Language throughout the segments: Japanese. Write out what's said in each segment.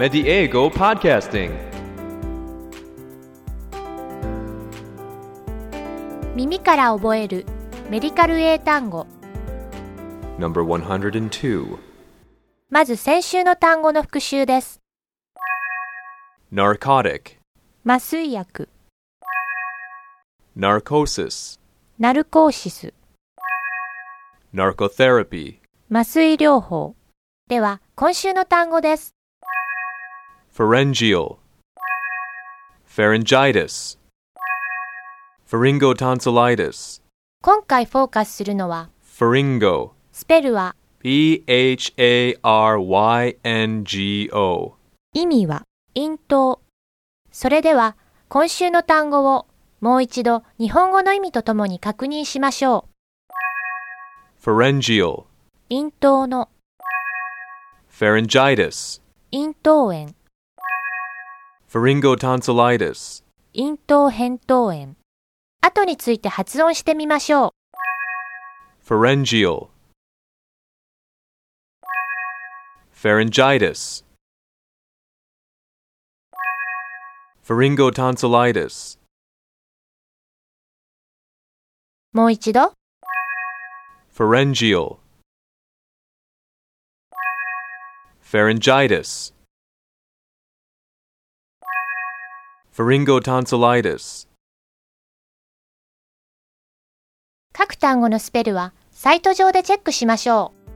Mediego Podcasting. 耳から覚えるメディカル英単語。 No.102. まず先週の単語の復習です。 Narcotic. 麻酔薬、 Narcosis. ナルコーシス、 Narcotherapy. 麻酔療法。では今週の単語です。 Pharyngeal. Pharyngitis. Pharyngotonsillitis. 今回フォーカスするのは Pharyngo. スペルは P-H-A-R-Y-N-G-O. 意味は咽頭。それでは今週の単語をもう一度日本語の意味とともに確認しましょう。 Pharyngeal. 咽頭の Pharyngitis. 咽頭炎、 Pharyngotonsillitis. 咽頭扁桃炎。後について発音してみましょう。 Pharyngeal. Pharyngitis. Pharyngotonsillitis. もう一度。 Pharyngeal. Pharyngitis. Pharyngotonsillitis. 各単語のスペルはサイト上でチェックしましょう。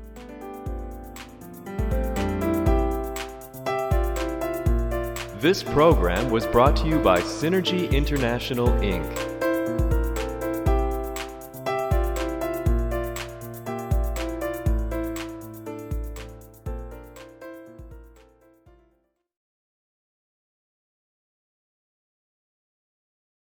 This program was brought to you by Synergy International, Inc.